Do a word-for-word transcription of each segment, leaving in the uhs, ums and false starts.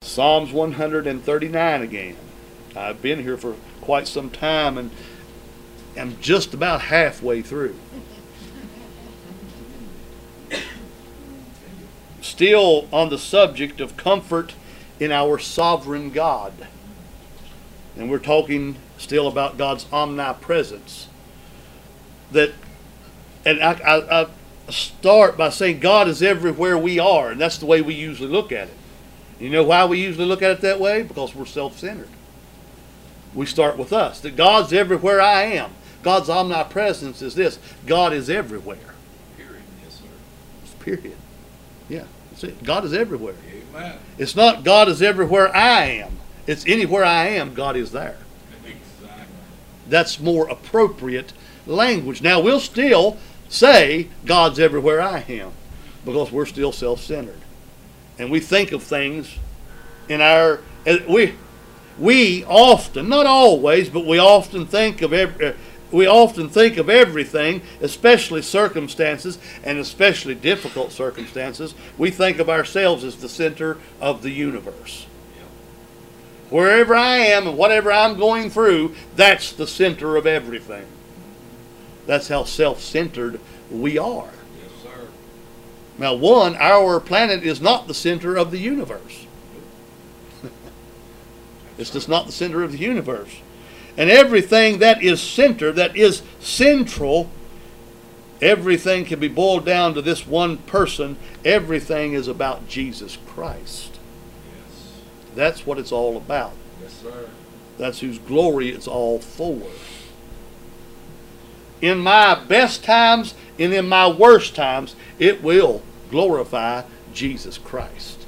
Psalms one thirty-nine again. I've been here for quite some time and am just about halfway through. Still on the subject of comfort in our sovereign God. And we're talking still about God's omnipresence. That, and I, I, I start by saying God is everywhere we are, and that's the way we usually look at it. You know why we usually look at it that way? Because we're self-centered. We start with us. That God's everywhere I am. God's omnipresence is this. God is everywhere. Period. Yes, sir. Period. Yeah. That's it. God is everywhere. Amen. It's not God is everywhere I am. It's anywhere I am, God is there. Exactly. That's more appropriate language. Now, we'll still say God's everywhere I am because we're still self-centered. And we think of things in our, we we often, not always, but we often think of every, we often think of everything, especially circumstances and especially difficult circumstances. We think of ourselves as the center of the universe. Wherever I am and whatever I'm going through, that's the center of everything. That's how self-centered we are. Yes, sir. Now, one, our planet is not the center of the universe. It's just not the center of the universe. And everything that is center, that is central, everything can be boiled down to this one person. Everything is about Jesus Christ. Yes. That's what it's all about. Yes, sir. That's whose glory it's all for. In my best times and in my worst times, it will glorify Jesus Christ.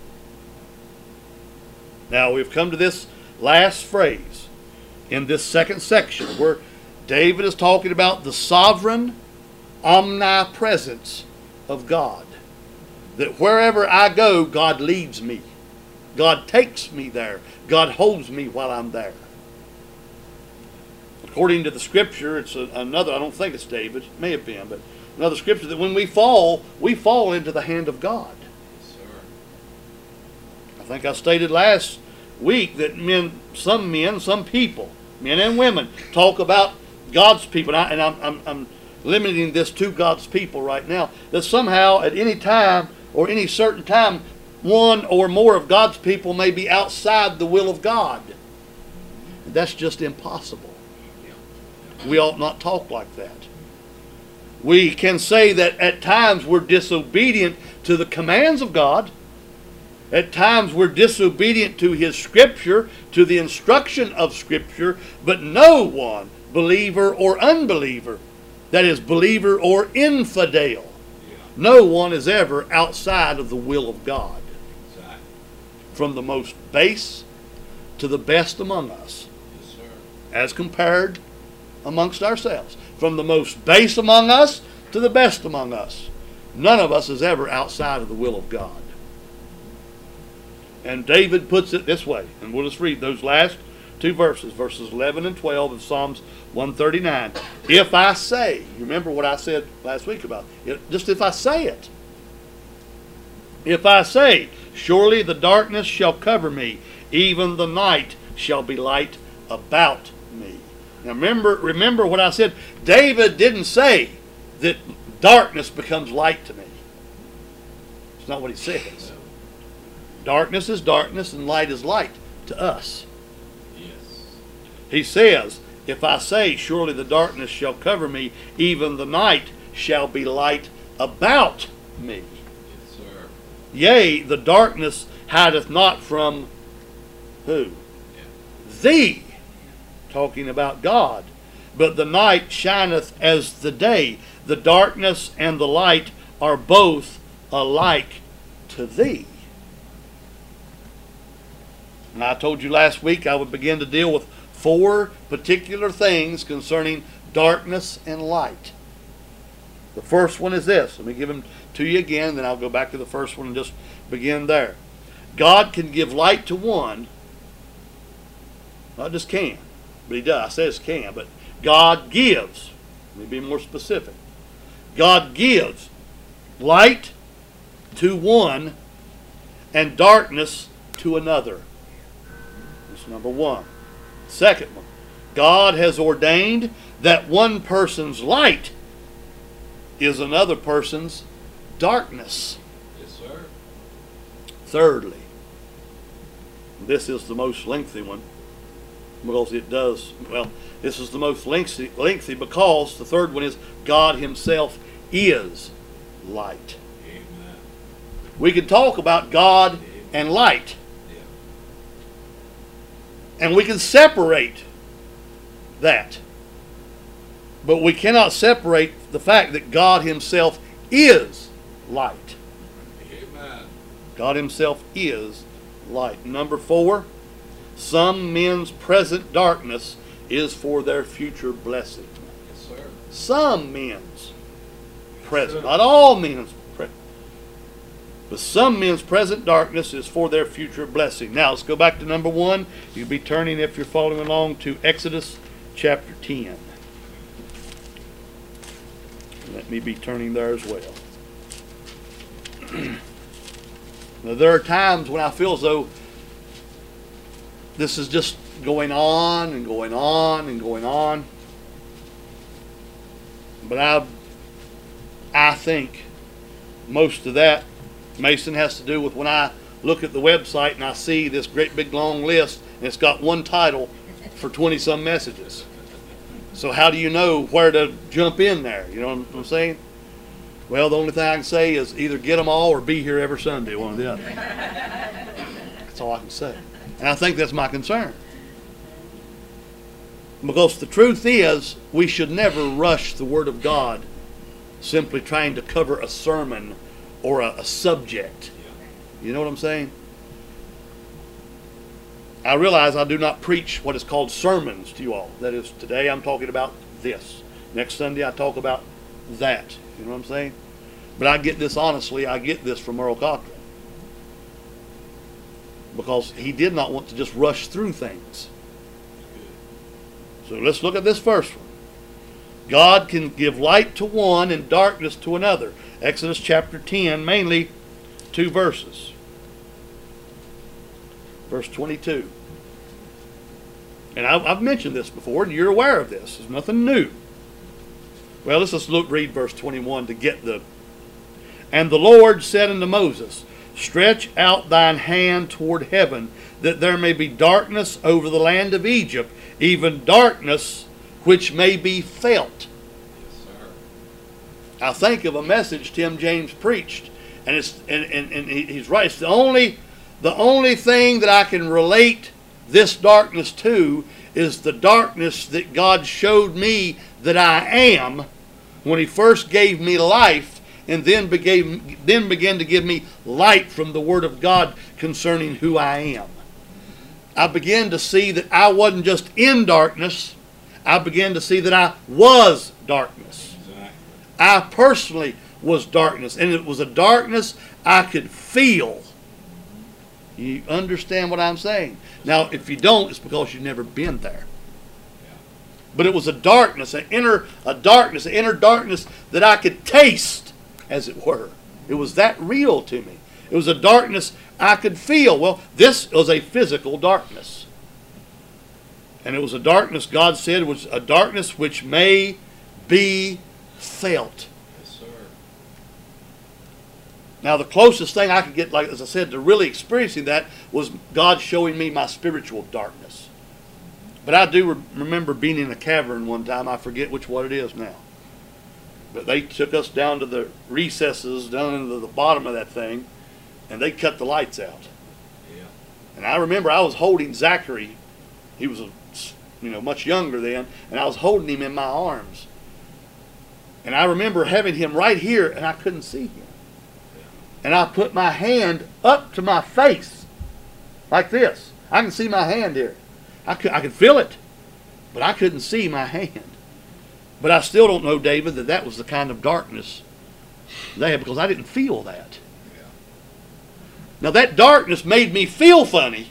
Now we've come to this last phrase in this second section where David is talking about the sovereign omnipresence of God. That wherever I go, God leads me. God takes me there. God holds me while I'm there. According to the scripture, it's a, another, I don't think it's David, it may have been, but another scripture that when we fall, we fall into the hand of God. Yes, sir. I think I stated last week that men, some men, some people, men and women, talk about God's people, and, I, and I'm, I'm, I'm limiting this to God's people right now, that somehow at any time or any certain time, one or more of God's people may be outside the will of God. That's just impossible. We ought not talk like that. We can say that at times we're disobedient to the commands of God. At times we're disobedient to His Scripture, to the instruction of Scripture, but no one, believer or unbeliever, that is believer or infidel, Yeah. no one is ever outside of the will of God. Exactly. From the most base to the best among us, Yes, sir. as compared amongst ourselves. From the most base among us to the best among us. None of us is ever outside of the will of God. And David puts it this way, and we'll just read those last two verses, verses eleven and twelve of Psalms one thirty-nine. If I say, you remember what I said last week about it, just if I say it. If I say, surely the darkness shall cover me, even the night shall be light about me. Now remember, remember what I said. David didn't say that darkness becomes light to me. It's not what he says. Darkness is darkness and light is light to us. Yes. He says, if I say, surely the darkness shall cover me, even the night shall be light about me. Yes, sir. Yea, the darkness hideth not from who? Yeah. Thee. Talking about God. But the night shineth as the day. The darkness and the light are both alike to thee. And I told you last week I would begin to deal with four particular things concerning darkness and light. The first one is this. Let me give them to you again, then I'll go back to the first one and just begin there. God can give light to one. Not just can, but He does. I says can, but God gives. Let me be more specific. God gives light to one and darkness to another. That's number one. Second one, God has ordained that one person's light is another person's darkness. Yes, sir. Thirdly, this is the most lengthy one because it does, well, this is the most lengthy, lengthy because the third one is God himself is light. Amen. We can talk about God and light, Yeah. and we can separate that. But we cannot separate the fact that God himself is light. Amen. God himself is light. Number four, some men's present darkness is for their future blessing. Yes, sir. Some men's present, sir. not all men's present, but some men's present darkness is for their future blessing. Now let's go back to number one. You'll be turning, if you're following along, to Exodus chapter ten. Let me be turning there as well. Now, there are times when I feel as though this is just going on and going on and going on. But I, I think most of that, Mason, has to do with when I look at the website and I see this great big long list and it's got one title for twenty some messages. So how do you know where to jump in there? You know what I'm saying? Well, the only thing I can say is either get them all or be here every Sunday, one or the other. That's all I can say. And I think that's my concern. Because the truth is, we should never rush the Word of God simply trying to cover a sermon or a, a subject. You know what I'm saying? I realize I do not preach what is called sermons to you all. That is, today I'm talking about this. Next Sunday I talk about that. You know what I'm saying? But I get this honestly, I get this from Earl Cottrell. Because he did not want to just rush through things. So let's look at this first one. God can give light to one and darkness to another. Exodus chapter ten, mainly two verses. Verse twenty-two. And I've, I've mentioned this before, and you're aware of this. There's nothing new. Well, let's just look, read verse twenty-one to get the... And the Lord said unto Moses, Stretch out thine hand toward heaven, that there may be darkness over the land of Egypt, even darkness which may be felt. Yes, sir. I think of a message Tim James preached, and it's and, and, and he's right. It's the only the only thing that I can relate this darkness to is the darkness that God showed me that I am when He first gave me life, and then began then began to give me light from the Word of God concerning who I am. I began to see that I wasn't just in darkness. I began to see that I was darkness. Exactly. I personally was darkness, and it was a darkness I could feel. You understand what I'm saying? Now, if you don't, it's because you've never been there. Yeah. But it was a darkness, an inner, a darkness, an inner darkness that I could taste, as it were. It was that real to me. It was a darkness I could feel. Well, this was a physical darkness. And it was a darkness, God said, was a darkness which may be felt. Yes, sir. Now, the closest thing I could get, like as I said, to really experiencing that was God showing me my spiritual darkness. But I do re- remember being in a cavern one time. I forget which one it is now. But they took us down to the recesses, down into the bottom of that thing, and they cut the lights out. Yeah. And I remember I was holding Zachary. He was, a, you know, much younger then, and I was holding him in my arms. And I remember having him right here, and I couldn't see him. And I put my hand up to my face, like this. I can see my hand here. I could, I could feel it, but I couldn't see my hand. But I still don't know, David, that that was the kind of darkness they had, because I didn't feel that. Yeah. Now that darkness made me feel funny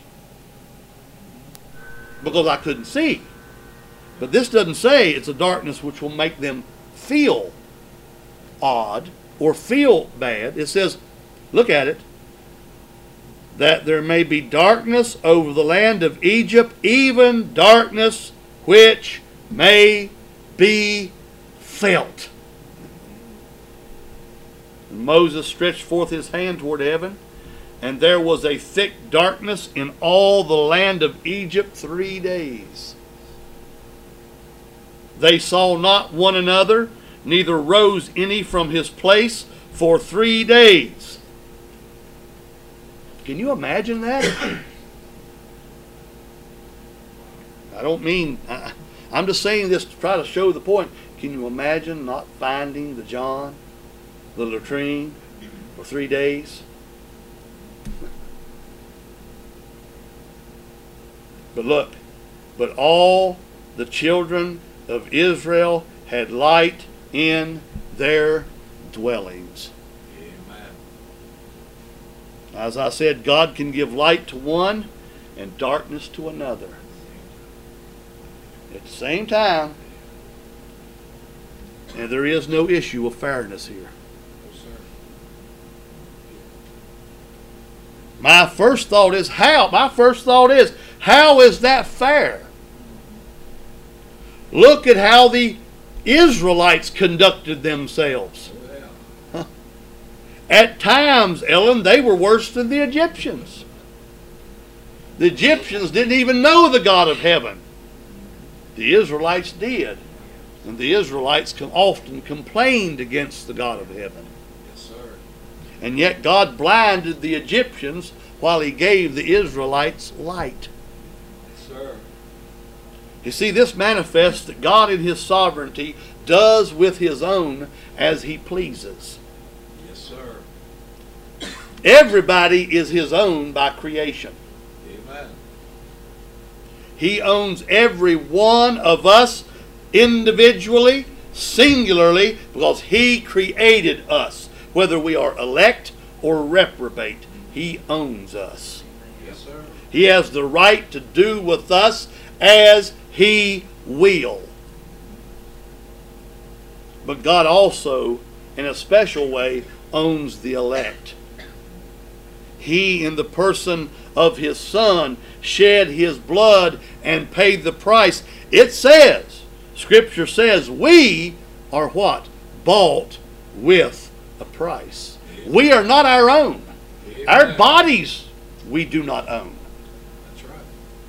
because I couldn't see. But this doesn't say it's a darkness which will make them feel odd or feel bad. It says, look at it. that there may be darkness over the land of Egypt, even darkness which may be felt. And Moses stretched forth his hand toward heaven, and there was a thick darkness in all the land of Egypt three days. They saw not one another, neither rose any from his place for three days. Can you imagine that? I don't mean, I, I'm just saying this to try to show the point. Can you imagine not finding the John, the latrine, for three days? But look, but all the children of Israel had light in their dwellings. Amen. As I said, God can give light to one and darkness to another at the same time. And there is no issue of fairness here. No, sir. My first thought is how? My first thought is, how is that fair? Look at how the Israelites conducted themselves. Oh, yeah. At times, Ellen, they were worse than the Egyptians. The Egyptians didn't even know the God of heaven. The Israelites did. And the Israelites often complained against the God of heaven. Yes, sir. And yet God blinded the Egyptians while he gave the Israelites light. Yes, sir. You see, this manifests that God in his sovereignty does with his own as he pleases. Yes, sir. Everybody is his own by creation. Amen. He owns every one of us individually, singularly, because he created us. Whether we are elect or reprobate, he owns us. Yes, sir. He has the right to do with us as he will. But God also, in a special way, owns the elect. He, in the person of his Son, shed his blood and paid the price. It says, Scripture says, we are what? Bought with a price. Amen. We are not our own. Amen. Our bodies we do not own. That's right.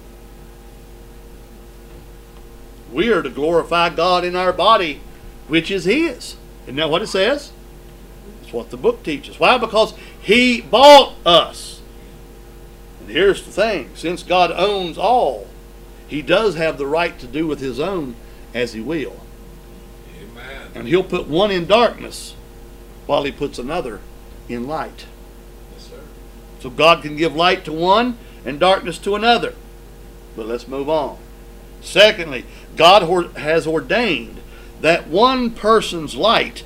We are to glorify God in our body, which is his. Isn't that what it says? That's what the book teaches. Why? Because he bought us. And here's the thing. Since God owns all, he does have the right to do with his own as he will. Amen. And he'll put one in darkness while he puts another in light. Yes, sir. So God can give light to one and darkness to another. But let's move on. Secondly, God has ordained that one person's light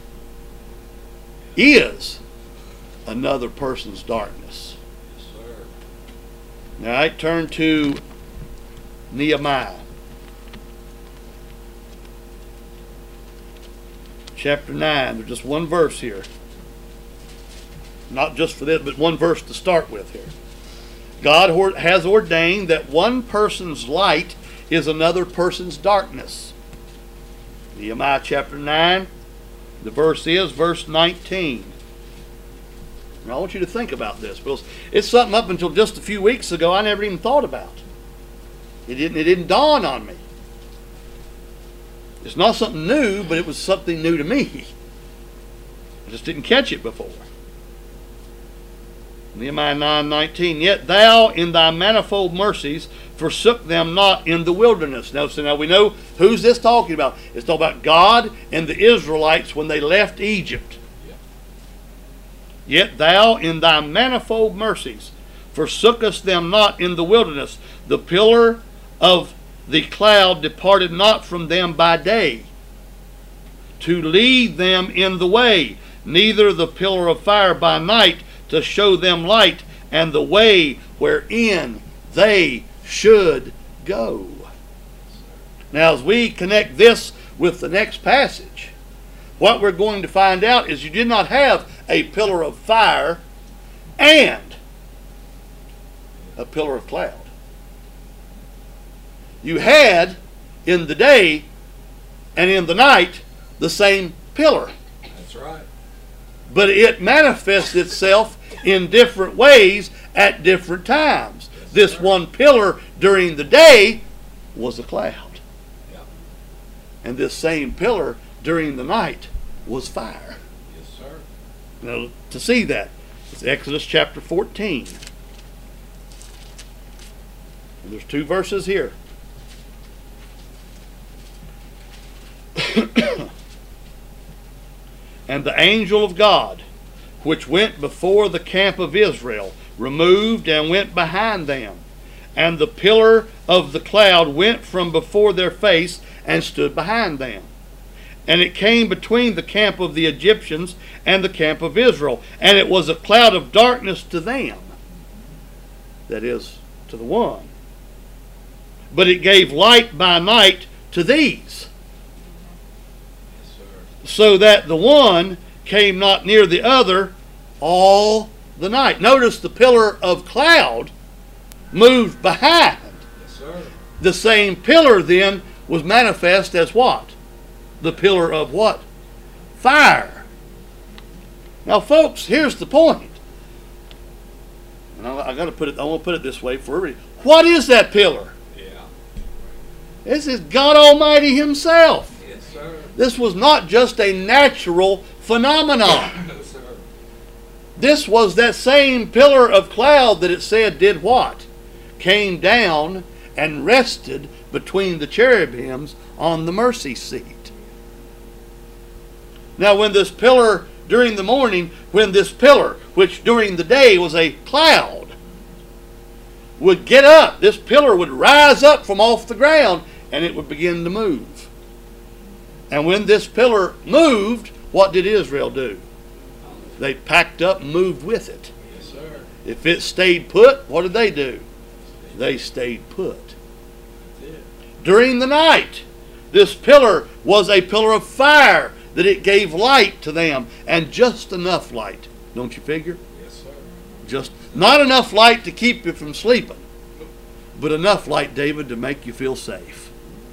is another person's darkness. Yes, sir. All right, turn to Nehemiah. Chapter nine. There's just one verse here. Not just for this, but one verse to start with here. God has ordained that one person's light is another person's darkness. Nehemiah chapter nine, the verse is verse nineteen. And I want you to think about this, because it's something up until just a few weeks ago I never even thought about. It didn't, it didn't dawn on me. It's not something new, but it was something new to me. I just didn't catch it before. Nehemiah nine nineteen, yet thou in thy manifold mercies forsook them not in the wilderness. Now, so now we know who's this talking about. It's talking about God and the Israelites when they left Egypt. Yep. Yet thou in thy manifold mercies forsookest them not in the wilderness. The pillar of the cloud departed not from them by day, to lead them in the way, neither the pillar of fire by night, to show them light and the way wherein they should go. Now, as we connect this with the next passage, what we're going to find out is you did not have a pillar of fire and a pillar of cloud. You had in the day and in the night the same pillar. That's right. But it manifests itself in different ways at different times. Yes, This sir. one pillar during the day was a cloud. Yeah. And this same pillar during the night was fire. Yes, sir. Now, to see that, it's Exodus chapter fourteen. And there's two verses here. And the angel of God, which went before the camp of Israel, removed and went behind them. And the pillar of the cloud went from before their face and stood behind them. And it came between the camp of the Egyptians and the camp of Israel. And it was a cloud of darkness to them, that is, to the one. But it gave light by night to these, Yes, sir. so that the one came not near the other all the night. Notice the pillar of cloud moved behind. Yes, sir. The same pillar then was manifest as what? The pillar of what? Fire. Now, folks, here's the point. And I, I got to put it. I want to put it this way for everybody. What is that pillar? Yeah. This is God Almighty Himself. Yes, sir. This was not just a natural phenomenon. No, sir. This was that same pillar of cloud that it said did what? Came down and rested between the cherubims on the mercy seat. Now, when this pillar during the morning, when this pillar, which during the day was a cloud, would get up, this pillar would rise up from off the ground and it would begin to move. And when this pillar moved, what did Israel do? They packed up and moved with it. Yes, sir. If it stayed put, what did they do? They stayed put. That's it. During the night, this pillar was a pillar of fire, that it gave light to them, and just enough light. Don't you figure? Yes, sir. Just not enough light to keep you from sleeping, but enough light, David, to make you feel safe.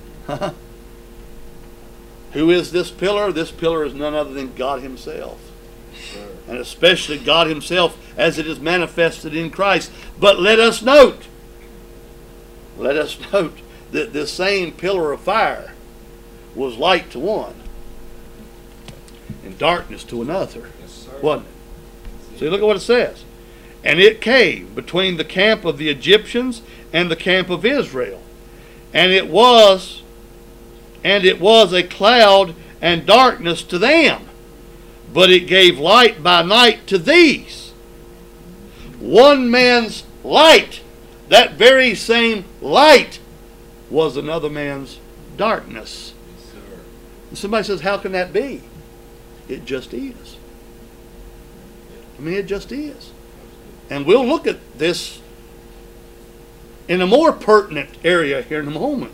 Who is this pillar? This pillar is none other than God Himself. Sir. And especially God Himself as it is manifested in Christ. But let us note, let us note that this same pillar of fire was light to one and darkness to another, Yes, sir. wasn't it? See, look at what it says. And it came between the camp of the Egyptians and the camp of Israel. And it was, and it was a cloud and darkness to them. But it gave light by night to these. One man's light, that very same light, was another man's darkness. Yes, sir. And somebody says, how can that be? It just is. I mean, it just is. And we'll look at this in a more pertinent area here in a moment.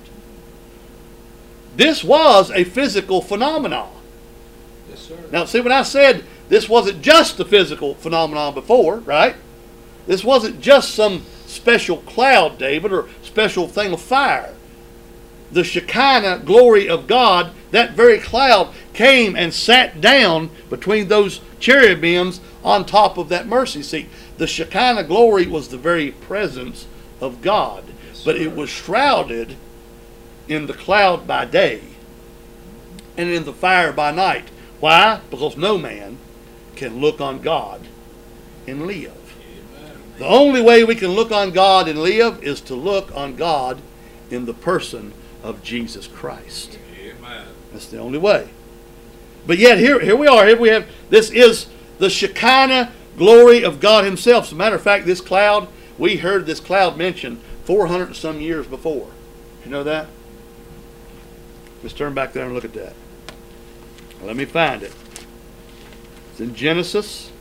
This was a physical phenomenon. Yes, sir. Now, see, when I said this wasn't just a physical phenomenon before, right? This wasn't just some special cloud, David, or special thing of fire. The Shekinah glory of God, that very cloud, came and sat down between those cherubims on top of that mercy seat. The Shekinah glory was the very presence of God, Yes, but sir. it was shrouded in the cloud by day and in the fire by night. Why? Because no man can look on God and live. Amen. The only way we can look on God and live is to look on God in the person of Jesus Christ. Amen. That's the only way. But yet here, here we are. Here we have, this is the Shekinah glory of God Himself. As a matter of fact, this cloud, we heard this cloud mentioned four hundred and some years before. You know that? Let's turn back there and look at that. Let me find it. It's in Genesis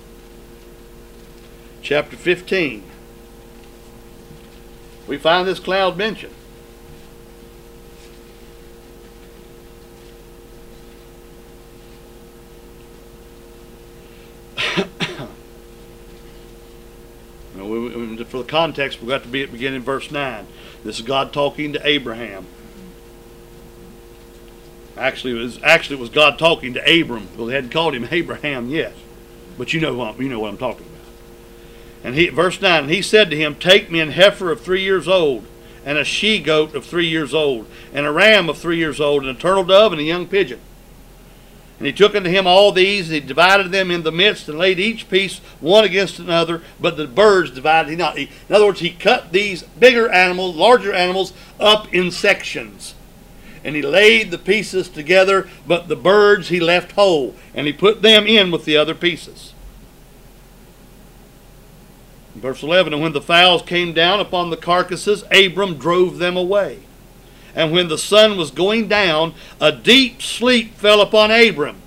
chapter fifteen. We find this cloud mentioned. No, we, we, for the context, we've got to be at beginning verse nine. This is God talking to Abraham. Actually, it was actually it was God talking to Abram. Well, they hadn't called him Abraham yet, but you know what you know what I'm talking about. And he, verse nine, and he said to him, "Take me an heifer of three years old, and a she goat of three years old, and a ram of three years old, and a turtle dove, and a young pigeon." And he took unto him all these, and he divided them in the midst, and laid each piece one against another, but the birds divided he not. He, in other words, he cut these bigger animals, larger animals, up in sections. And he laid the pieces together, but the birds he left whole, and he put them in with the other pieces. Verse eleven, and when the fowls came down upon the carcasses, Abram drove them away. And when the sun was going down, a deep sleep fell upon Abram.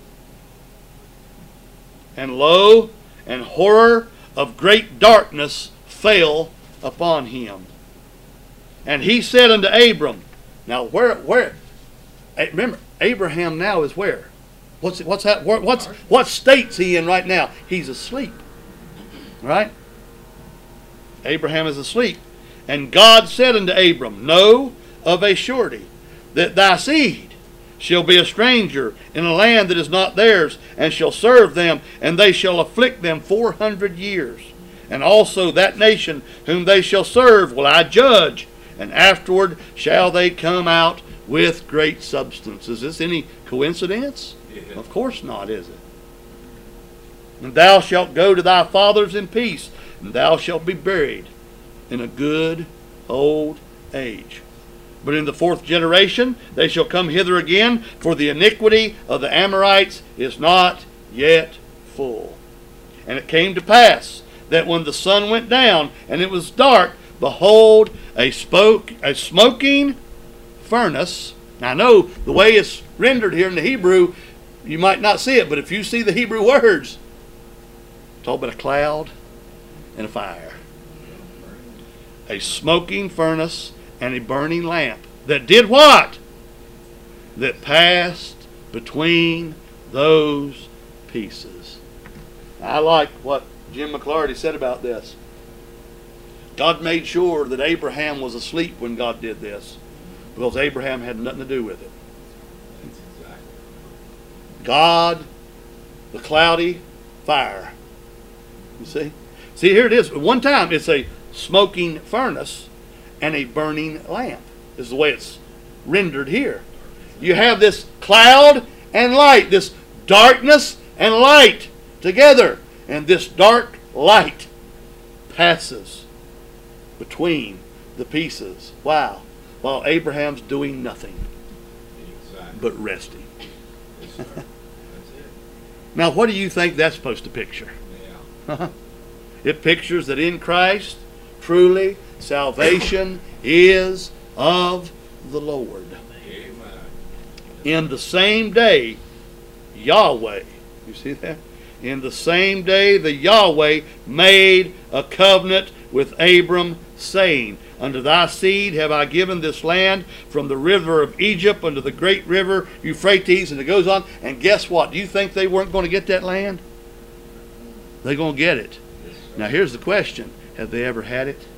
And lo, an horror of great darkness fell upon him. And he said unto Abram, now where, where, remember, Abraham now is where? What's, what's, that, what's, what state's he in right now? He's asleep. Right? Abraham is asleep. And God said unto Abram, know of a surety that thy seed shall be a stranger in a land that is not theirs, and shall serve them, and they shall afflict them four hundred years. And also that nation whom they shall serve will I judge, and afterward shall they come out with great substance. Is this any coincidence? Yeah. Of course not, is it? And thou shalt go to thy fathers in peace, and thou shalt be buried in a good old age. But in the fourth generation they shall come hither again, for the iniquity of the Amorites is not yet full. And it came to pass that when the sun went down and it was dark, behold, a, spoke, a smoking furnace. Now I know the way it's rendered here in the Hebrew, you might not see it, but if you see the Hebrew words, talk about a cloud and a fire. A smoking furnace and a burning lamp that did what? That passed between those pieces. I like what Jim McClarty said about this. God made sure that Abraham was asleep when God did this, because Abraham had nothing to do with it. God, the cloudy fire. You see? See, here it is. One time it's a smoking furnace and a burning lamp. This is the way it's rendered here. You have this cloud and light, this darkness and light together. And this dark light passes between the pieces. Wow. While Abraham's doing nothing Exactly. but resting. Yes, sir. That's it. Now, what do you think that's supposed to picture? Yeah. It pictures that in Christ, truly, salvation is of the Lord. Amen. In the same day, Yahweh, you see that? In the same day, the Yahweh made a covenant with Abram, saying, unto thy seed have I given this land, from the river of Egypt unto the great river Euphrates. And it goes on. And guess what? Do you think they weren't going to get that land? They're going to get it. Yes, sir. Now here's the question. Have they ever had it?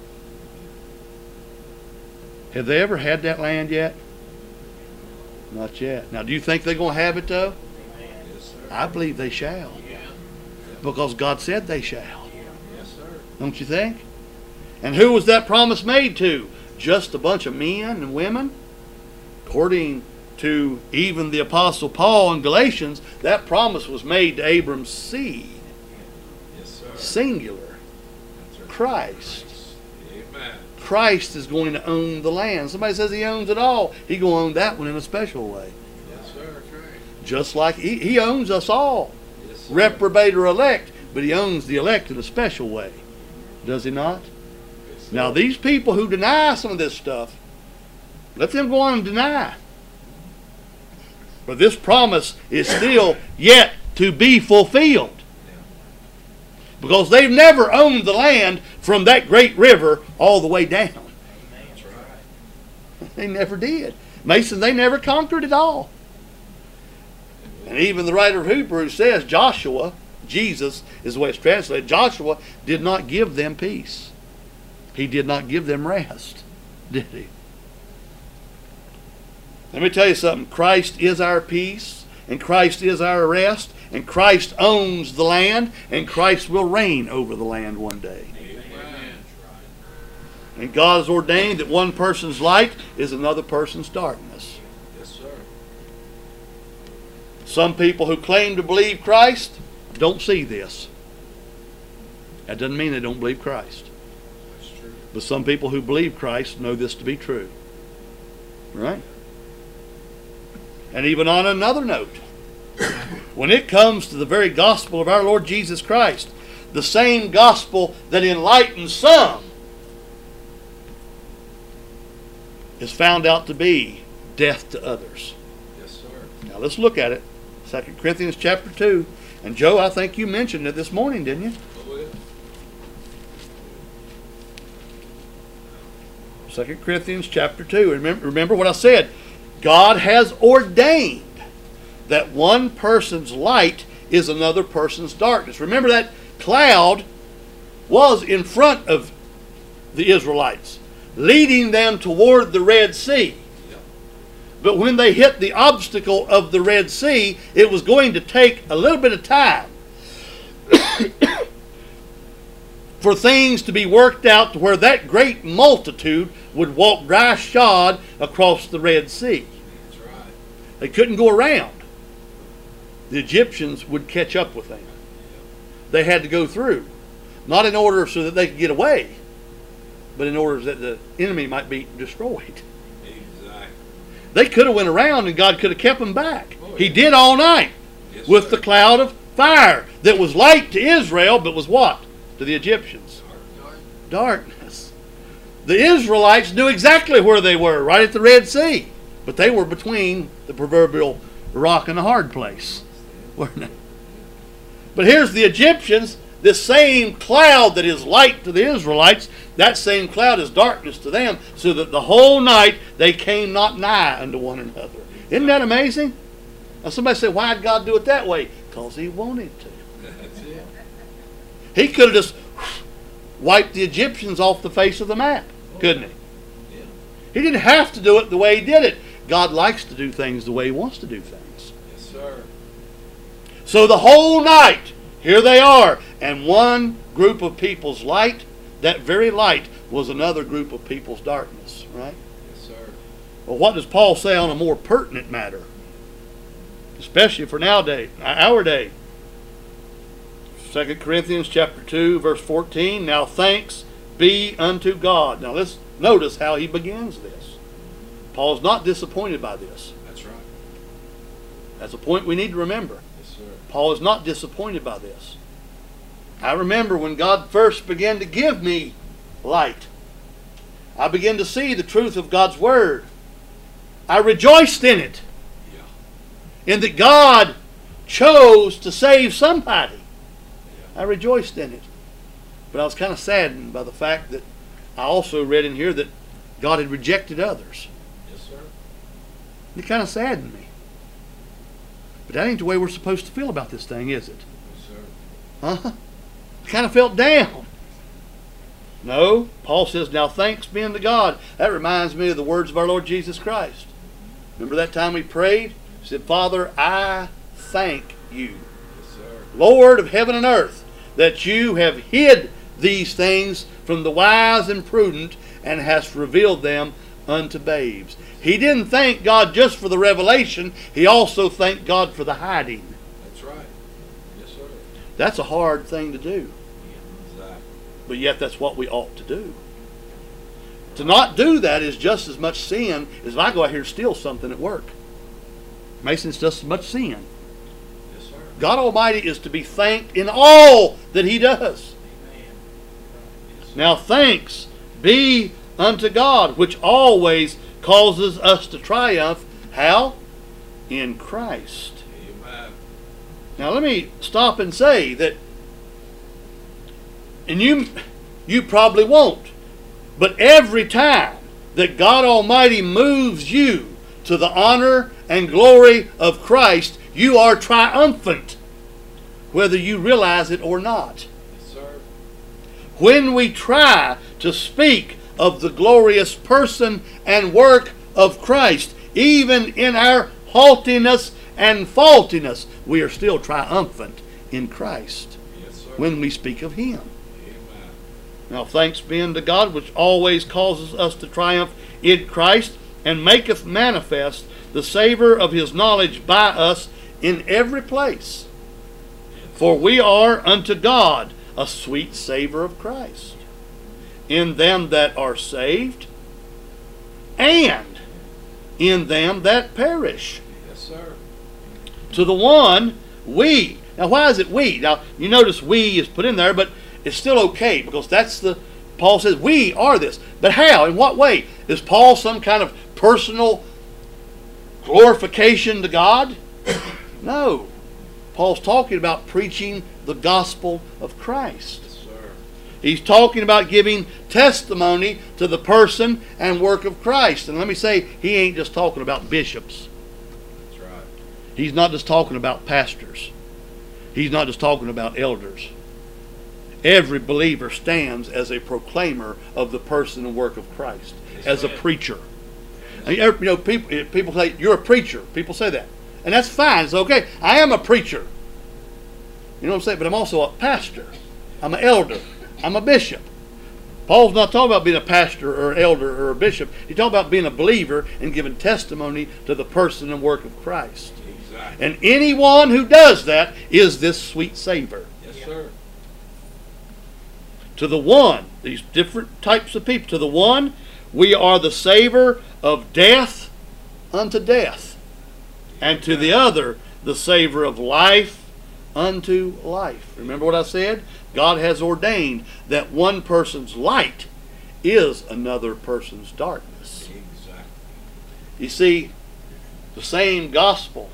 Have they ever had that land yet? Not yet. Now do you think they're going to have it though? Yes, sir. I believe they shall. Yeah. Because God said they shall. Yes, sir. Don't you think? And who was that promise made to? Just a bunch of men and women? According to even the Apostle Paul in Galatians, that promise was made to Abram's seed. Yes, sir. Singular. That's right. Christ. Amen. Christ is going to own the land. Somebody says he owns it all. He's going to own that one in a special way. Yes, sir. That's right. Just like he, he owns us all. Yes, sir. Reprobate or elect, but he owns the elect in a special way. Does he not? Yes, sir. Now these people who deny some of this stuff, let them go on and deny. But this promise is still yet to be fulfilled. Because they've never owned the land from that great river all the way down. That's right. They never did. Mason, they never conquered it all. And even the writer of Hebrews says Joshua, Jesus is the way it's translated, Joshua did not give them peace. He did not give them rest, did he? Let me tell you something. Christ is our peace, and Christ is our rest, and Christ owns the land, and Christ will reign over the land one day. Amen. And God has ordained that one person's light is another person's darkness. Yes, sir. Some people who claim to believe Christ don't see this. That doesn't mean they don't believe Christ. That's true. But some people who believe Christ know this to be true. Right? And even on another note, when it comes to the very gospel of our Lord Jesus Christ, the same gospel that enlightens some is found out to be death to others. Yes, sir. Now let's look at it. Second Corinthians chapter two. And Joe, I think you mentioned it this morning, didn't you? Oh, yeah. Second Corinthians chapter two. Remember, remember what I said. God has ordained that one person's light is another person's darkness. Remember that cloud was in front of the Israelites, leading them toward the Red Sea. Yep. But when they hit the obstacle of the Red Sea, it was going to take a little bit of time for things to be worked out to where that great multitude would walk dry shod across the Red Sea. That's right. They couldn't go around. The Egyptians would catch up with them. They had to go through. Not in order so that they could get away, but in order that the enemy might be destroyed. Exactly. They could have went around and God could have kept them back. Oh, He yeah. did all night Yes, with sir. the cloud of fire that was light to Israel, but was what? To the Egyptians? Dark. Darkness. The Israelites knew exactly where they were, right at the Red Sea. But they were between the proverbial rock and a hard place, weren't they? But here's the Egyptians, this same cloud that is light to the Israelites, that same cloud is darkness to them, so that the whole night they came not nigh unto one another. Isn't that amazing? Now somebody said, why did God do it that way? Because He wanted to. That's it. He could have just wiped the Egyptians off the face of the map, couldn't He? Yeah. He didn't have to do it the way He did it. God likes to do things the way He wants to do things. Yes, sir. So the whole night, here they are, and one group of people's light, that very light was another group of people's darkness, right? Yes, sir. Well, what does Paul say on a more pertinent matter? Especially for nowadays, our day. Second Corinthians chapter two, verse fourteen. Now thanks be unto God. Now let's notice how he begins this. Paul's not disappointed by this. That's right. That's a point we need to remember. Yes, sir. Paul is not disappointed by this. I remember when God first began to give me light. I began to see the truth of God's Word. I rejoiced in it. Yeah. In that God chose to save somebody. I rejoiced in it. But I was kind of saddened by the fact that I also read in here that God had rejected others. Yes, sir. It kind of saddened me. But that ain't the way we're supposed to feel about this thing, is it? Yes, sir. Huh? I kind of felt down. No, Paul says, now thanks be unto God. That reminds me of the words of our Lord Jesus Christ. Remember that time we prayed? He said, Father, I thank you, Yes, sir. Lord of heaven and earth, that you have hid these things from the wise and prudent and hast revealed them unto babes. He didn't thank God just for the revelation. He also thanked God for the hiding. That's right. Yes, sir. That's a hard thing to do. Exactly. But yet that's what we ought to do. To not do that is just as much sin as if I go out here and steal something at work. Mason, it's just as much sin. Yes, sir. God Almighty is to be thanked in all that He does. Amen. Yes, sir. Now thanks be unto God, which always causes us to triumph. How? In Christ. Amen. Now let me stop and say that, and you, you probably won't, but every time that God Almighty moves you to the honor and glory of Christ, you are triumphant, whether you realize it or not. Yes, sir. When we try to speak of the glorious person and work of Christ. Even in our haughtiness and faultiness, we are still triumphant in Christ Yes, sir. when we speak of Him. Amen. Now thanks be unto God, which always causes us to triumph in Christ, and maketh manifest the savour of His knowledge by us in every place. For we are unto God a sweet savour of Christ in them that are saved, and in them that perish. Yes, sir. To the one, we. Now, why is it we? Now, you notice we is put in there, but it's still okay, because that's the, Paul says, we are this. But how? In what way? Is Paul some kind of personal glorification to God? No. Paul's talking about preaching the gospel of Christ. Yes, sir. He's talking about giving testimony to the person and work of Christ. And let me say, he ain't just talking about bishops. That's right. He's not just talking about pastors. He's not just talking about elders. Every believer stands as a proclaimer of the person and work of Christ, Yes, as a sir. preacher. And, you know, people, people say, you're a preacher. People say that. And that's fine. It's okay. I am a preacher. You know what I'm saying? But I'm also a pastor. I'm an elder. I'm a bishop. Paul's not talking about being a pastor or an elder or a bishop. He's talking about being a believer and giving testimony to the person and work of Christ. Exactly. And anyone who does that is this sweet savor. Yes, sir. To the one, these different types of people, to the one, we are the savor of death unto death. And to the other, the savor of life unto life. Remember what I said? God has ordained that one person's light is another person's darkness. Exactly. You see, the same gospel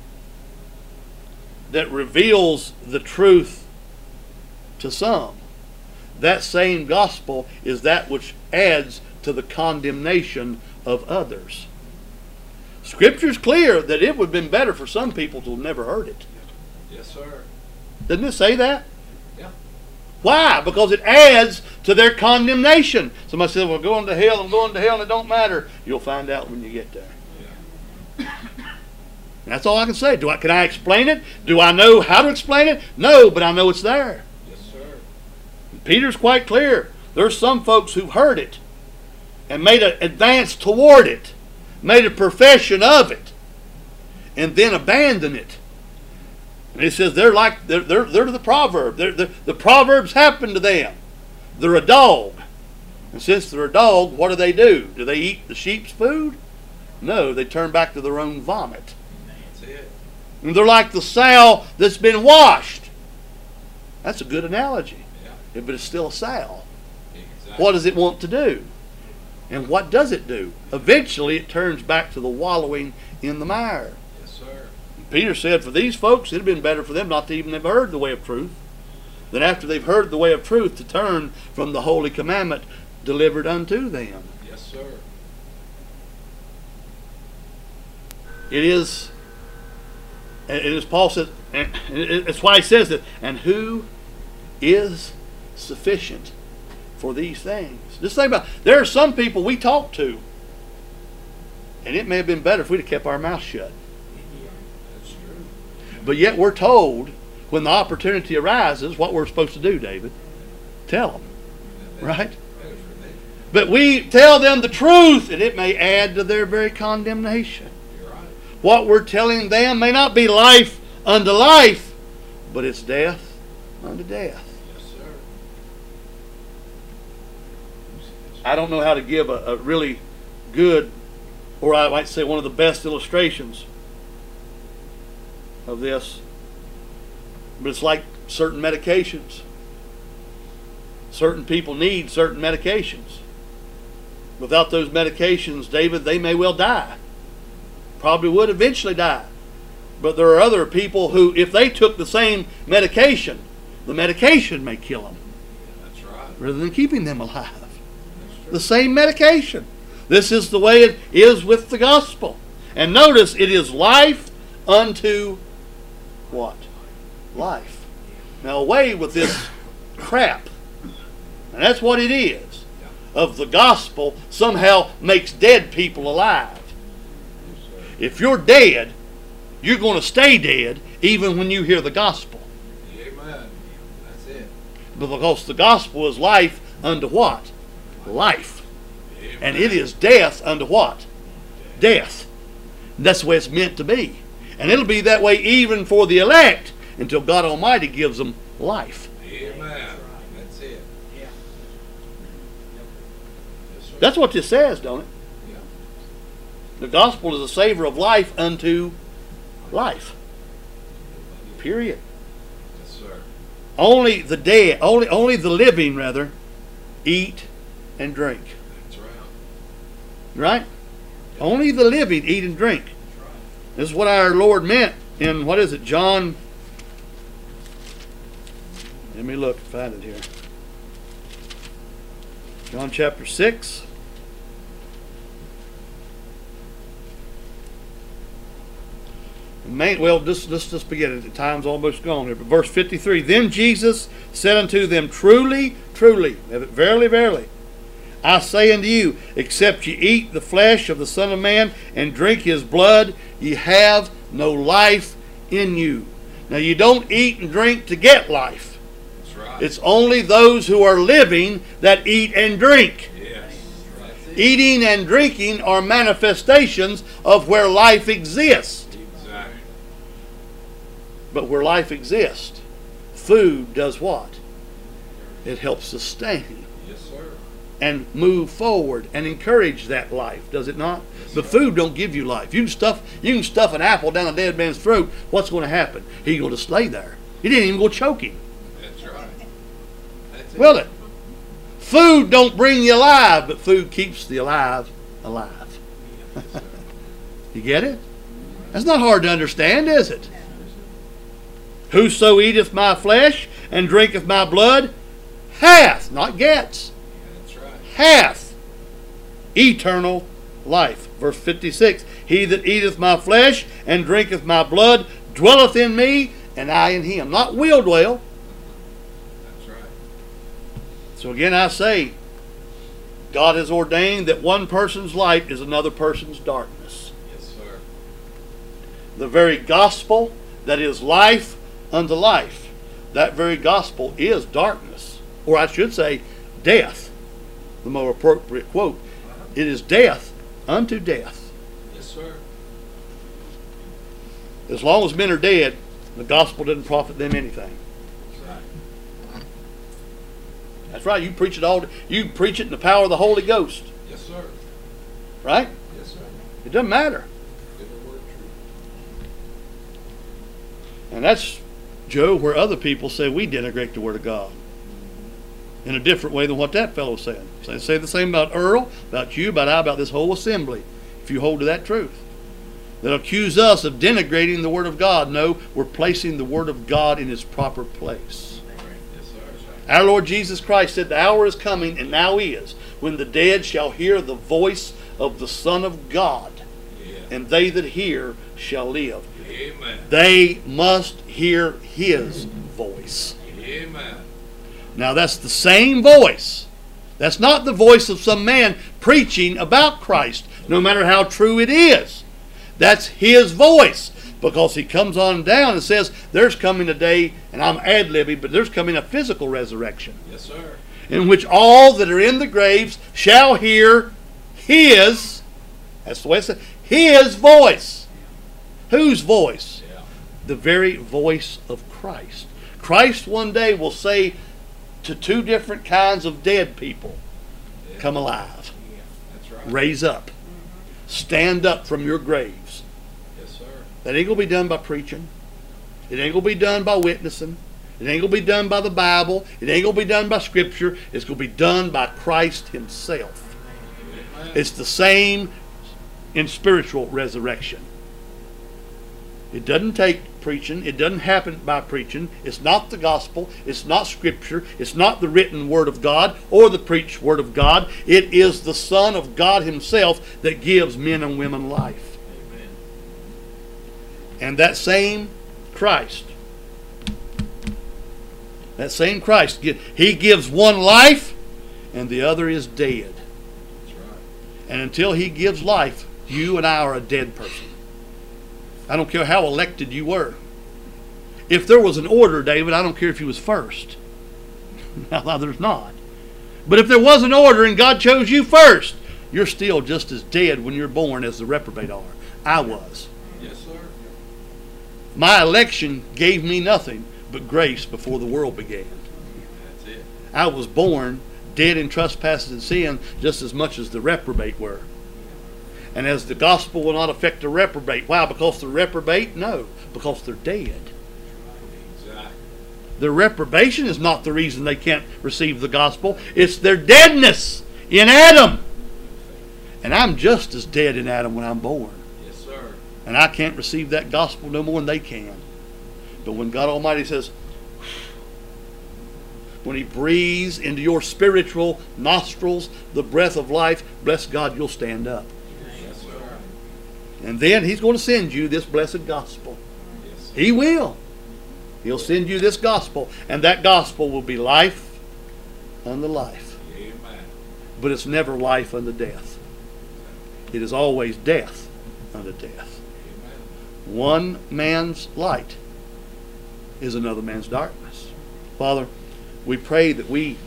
that reveals the truth to some, that same gospel is that which adds to the condemnation of others. Scripture's clear that it would have been better for some people to have never heard it. Yes, sir. Doesn't it say that? Yeah. Why? Because it adds to their condemnation. Somebody says, well, going to hell, I'm going to hell, and it don't matter. You'll find out when you get there. Yeah. That's all I can say. Do I, can I explain it? Do I know how to explain it? No, but I know it's there. Yes, sir. Peter's quite clear. There's some folks who heard it and made an advance toward it, made a profession of it, and then abandoned it. And he says they're like they're they're, they're the proverb. They're, they're, the proverbs happen to them. They're a dog, and since they're a dog, what do they do? Do they eat the sheep's food? No, they turn back to their own vomit. That's it. And they're like the sow that's been washed. That's a good analogy. Yeah. But it's still a sow. Exactly. What does it want to do? And what does it do? Eventually it turns back to the wallowing in the mire. Yes, sir. Peter said for these folks, it would have been better for them not to even have heard the way of truth, than after they've heard the way of truth to turn from the holy commandment delivered unto them. Yes, sir. It is, and as Paul says, and it's why he says that, and who is sufficient for these things? Just think about it. There are some people we talk to, and it may have been better if we'd have kept our mouth shut. That's true. But yet we're told when the opportunity arises what we're supposed to do, David. Tell them, right? Better for them. But we tell them the truth, and it may add to their very condemnation. You're right. What we're telling them may not be life unto life, but it's death unto death. Yes, sir. I don't know how to give a, a really good, or I might say one of the best illustrations of this, but it's like certain medications. Certain people need certain medications. Without those medications, David, they may well die. Probably would eventually die. But there are other people who, if they took the same medication, the medication may kill them That's right. rather than keeping them alive. That's true. The same medication. This is the way it is with the gospel. And notice, it is life unto what? Life. Now away with this crap. And that's what it is. Yeah. of the gospel somehow makes dead people alive. If you're dead, you're going to stay dead even when you hear the gospel. Amen. That's it. Because the gospel is life unto what? Life. Amen. And it is death unto what? Death. That's the way it's meant to be. And it'll be that way even for the elect until God Almighty gives them life. Amen. That's it. Yeah. Yes, sir. That's what this says, don't it? Yeah. The gospel is a savor of life unto life. Period. Yes, sir. Only the dead, only only the living rather, eat and drink. That's right. Right? Only the living eat and drink. That's right. This is what our Lord meant in, what is it, John? Let me look, find it here. John chapter six. Main, well, just, let's just begin it. The time's almost gone here. But verse fifty-three, then Jesus said unto them, truly, truly, verily, verily, I say unto you, except ye eat the flesh of the Son of Man and drink his blood, ye have no life in you. Now, you don't eat and drink to get life. That's right. It's only those who are living that eat and drink. Yes. That's it. Eating and drinking are manifestations of where life exists. Exactly. But where life exists, food does what? It helps sustain Yes, sir. and move forward and encourage that life, does it not? Yes, But sir. food don't give you life. You can stuff you can stuff an apple down a dead man's throat. What's going to happen? He's going to stay there. He didn't even go choke him. That's right. That's it. Will it? Food don't bring you alive, but food keeps the alive alive. Yes, sir. You get it? That's not hard to understand, is it? Whoso eateth my flesh and drinketh my blood hath, not gets, That's right. hath eternal life. Verse fifty-six, he that eateth my flesh and drinketh my blood dwelleth in me, and I in him. Not will dwell. That's right. So again I say, God has ordained that one person's light is another person's darkness. Yes, sir. The very gospel that is life unto life, that very gospel is darkness. Or I should say, death. The more appropriate quote. It is death unto death. Yes, sir. As long as men are dead, the gospel doesn't profit them anything. That's right. That's right. You preach it all. You preach it in the power of the Holy Ghost. Yes, sir. Right? Yes, sir. It doesn't matter. Good word, true. And that's, Joe, where other people say we denigrate the Word of God in a different way than what that fellow said. So they say the same about Earl, about you, about I, about this whole assembly, if you hold to that truth. They'll accuse us of denigrating the Word of God. No, we're placing the Word of God in its proper place. Yes, sir. Our Lord Jesus Christ said, the hour is coming, and now is, when the dead shall hear the voice of the Son of God, Yeah. and they that hear shall live. Amen. They must hear His voice. Amen. Now that's the same voice. That's not the voice of some man preaching about Christ, no matter how true it is. That's His voice, because He comes on down and says, there's coming a day, and I'm ad-libbing, but there's coming a physical resurrection, Yes, sir. in which all that are in the graves shall hear His, that's the way it says, His voice. Whose voice? Yeah. The very voice of Christ. Christ one day will say to two different kinds of dead people, Yeah. come alive, Yeah. That's right. raise up, stand up from your graves. Yes, sir. That ain't going to be done by preaching. It ain't going to be done by witnessing. It ain't going to be done by the Bible. It ain't going to be done by Scripture. It's going to be done by Christ Himself. Amen. It's the same in spiritual resurrection. It doesn't take preaching. It doesn't happen by preaching. It's not the gospel. It's not Scripture. It's not the written Word of God or the preached Word of God. It is the Son of God Himself that gives men and women life. Amen. And that same Christ, that same Christ, He gives one life and the other is dead. That's right. And until he gives life, you and I are a dead person. I don't care how elected you were. If there was an order, David, I don't care if you was first. Now, there's not. But if there was an order and God chose you first, you're still just as dead when you're born as the reprobate are. I was. Yes, sir. My election gave me nothing but grace before the world began. That's it. I was born dead in trespasses and sin just as much as the reprobate were. And as the gospel will not affect the reprobate. Why? Because the reprobate? No. Because they're dead. Exactly. Their reprobation is not the reason they can't receive the gospel. It's their deadness in Adam. And I'm just as dead in Adam when I'm born. Yes, sir. And I can't receive that gospel no more than they can. But when God Almighty says, when He breathes into your spiritual nostrils the breath of life, bless God, you'll stand up. Yes, sir. And then He's going to send you this blessed gospel. Yes, sir. He will. He'll send you this gospel. And that gospel will be life unto life. Amen. But it's never life unto death. It is always death unto death. Amen. One man's light is another man's darkness. Father, we pray that we,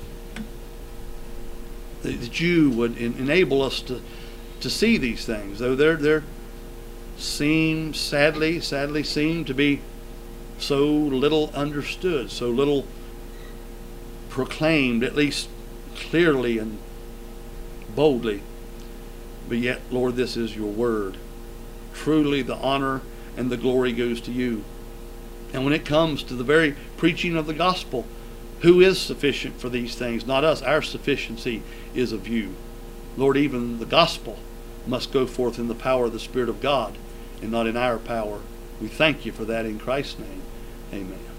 that you would en- enable us to, to see these things, though they're, they're seem, sadly, sadly seem to be so little understood, so little proclaimed, at least clearly and boldly. But yet, Lord, this is your word. Truly the honor and the glory goes to you. And when it comes to the very preaching of the gospel, who is sufficient for these things? Not us. Our sufficiency is of you. Lord, even the gospel must go forth in the power of the Spirit of God and not in our power. We thank you for that in Christ's name. Amen.